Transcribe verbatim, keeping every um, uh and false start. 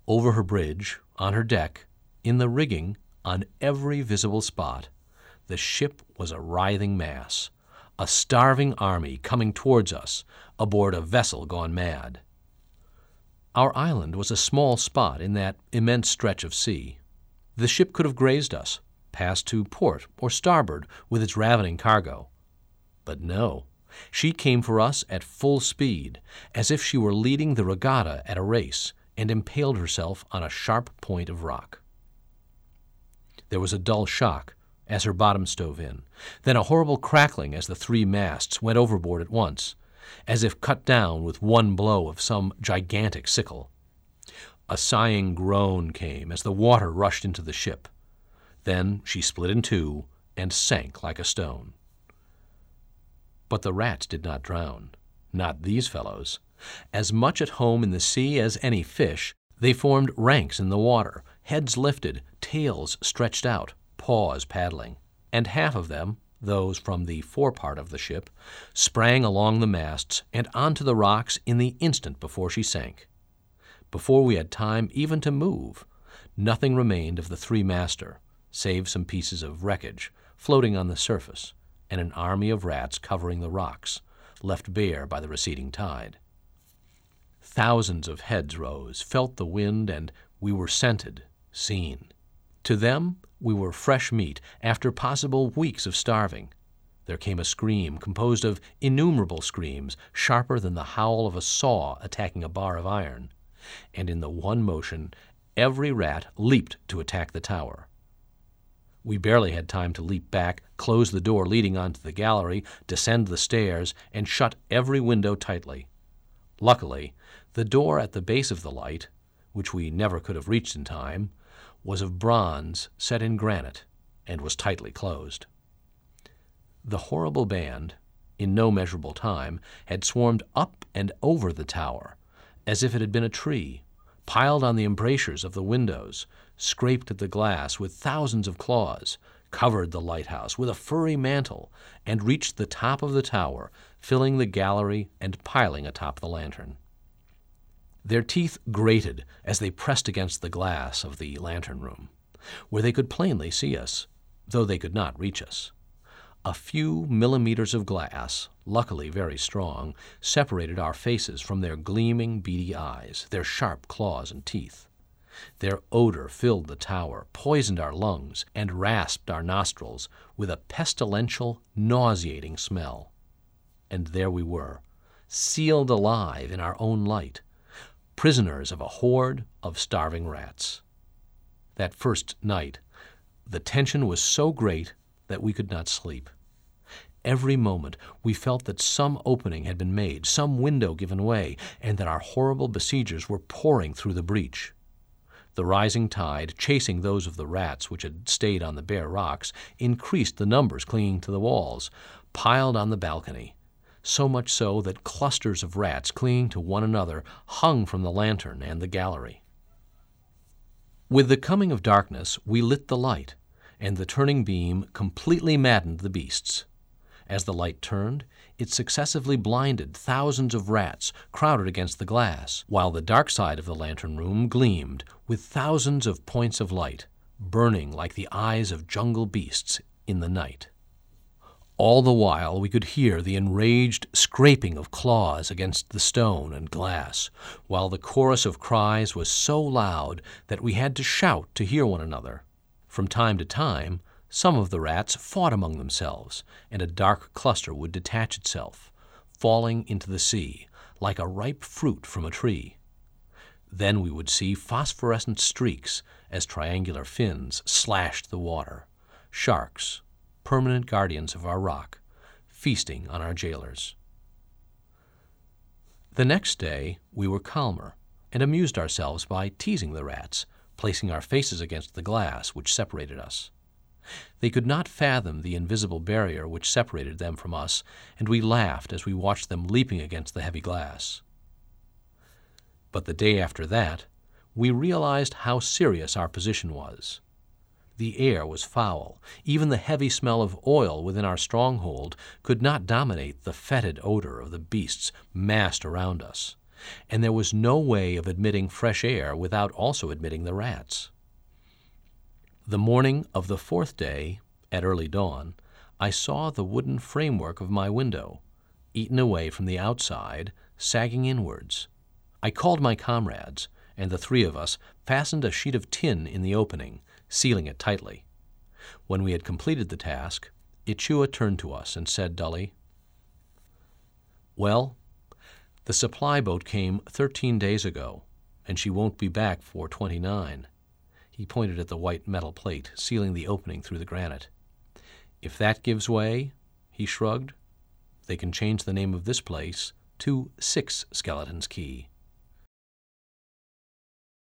Over her bridge, on her deck, in the rigging, on every visible spot, the ship was a writhing mass, a starving army coming towards us aboard a vessel gone mad. Our island was a small spot in that immense stretch of sea. The ship could have grazed us, passed to port or starboard with its ravening cargo. But no, she came for us at full speed, as if she were leading the regatta at a race, and impaled herself on a sharp point of rock. There was a dull shock as her bottom stove in, then a horrible crackling as the three masts went overboard at once, as if cut down with one blow of some gigantic sickle. A sighing groan came as the water rushed into the ship. Then she split in two and sank like a stone. But the rats did not drown, not these fellows. As much at home in the sea as any fish, they formed ranks in the water, heads lifted, tails stretched out, paws paddling. And half of them, those from the forepart of the ship, sprang along the masts and onto the rocks in the instant before she sank. Before we had time even to move, nothing remained of the three-master, save some pieces of wreckage floating on the surface and an army of rats covering the rocks, left bare by the receding tide. Thousands of heads rose, felt the wind, and we were scented, seen. To them, we were fresh meat after possible weeks of starving. There came a scream composed of innumerable screams, sharper than the howl of a saw attacking a bar of iron, and in the one motion, every rat leaped to attack the tower. We barely had time to leap back, close the door leading onto the gallery, descend the stairs, and shut every window tightly. Luckily, the door at the base of the light, which we never could have reached in time, was of bronze set in granite and was tightly closed. The horrible band, in no measurable time, had swarmed up and over the tower, as if it had been a tree, piled on the embrasures of the windows, scraped at the glass with thousands of claws, covered the lighthouse with a furry mantle, and reached the top of the tower, filling the gallery and piling atop the lantern. Their teeth grated as they pressed against the glass of the lantern room, where they could plainly see us, though they could not reach us. A few millimeters of glass, luckily very strong, separated our faces from their gleaming, beady eyes, their sharp claws and teeth. Their odor filled the tower, poisoned our lungs, and rasped our nostrils with a pestilential, nauseating smell. And there we were, sealed alive in our own light, prisoners of a horde of starving rats. That first night, the tension was so great that we could not sleep. Every moment we felt that some opening had been made, some window given way, and that our horrible besiegers were pouring through the breach. The rising tide, chasing those of the rats which had stayed on the bare rocks, increased the numbers clinging to the walls, piled on the balcony, so much so that clusters of rats clinging to one another hung from the lantern and the gallery. With the coming of darkness, we lit the light, and the turning beam completely maddened the beasts. As the light turned, it successively blinded thousands of rats crowded against the glass, while the dark side of the lantern room gleamed with thousands of points of light, burning like the eyes of jungle beasts in the night. All the while we could hear the enraged scraping of claws against the stone and glass, while the chorus of cries was so loud that we had to shout to hear one another. From time to time, some of the rats fought among themselves, and a dark cluster would detach itself, falling into the sea like a ripe fruit from a tree. Then we would see phosphorescent streaks as triangular fins slashed the water, sharks, permanent guardians of our rock, feasting on our jailers. The next day we were calmer and amused ourselves by teasing the rats, placing our faces against the glass which separated us. They could not fathom the invisible barrier which separated them from us, and we laughed as we watched them leaping against the heavy glass. But the day after that, we realized how serious our position was. The air was foul. Even the heavy smell of oil within our stronghold could not dominate the fetid odor of the beasts massed around us, and there was no way of admitting fresh air without also admitting the rats. The morning of the fourth day, at early dawn, I saw the wooden framework of my window, eaten away from the outside, sagging inwards. I called my comrades, and the three of us fastened a sheet of tin in the opening, sealing it tightly. When we had completed the task, Ichua turned to us and said dully, "Well, the supply boat came thirteen days ago, and she won't be back for twenty-nine." He pointed at the white metal plate sealing the opening through the granite. "If that gives way," he shrugged, "they can change the name of this place to Six Skeletons Key."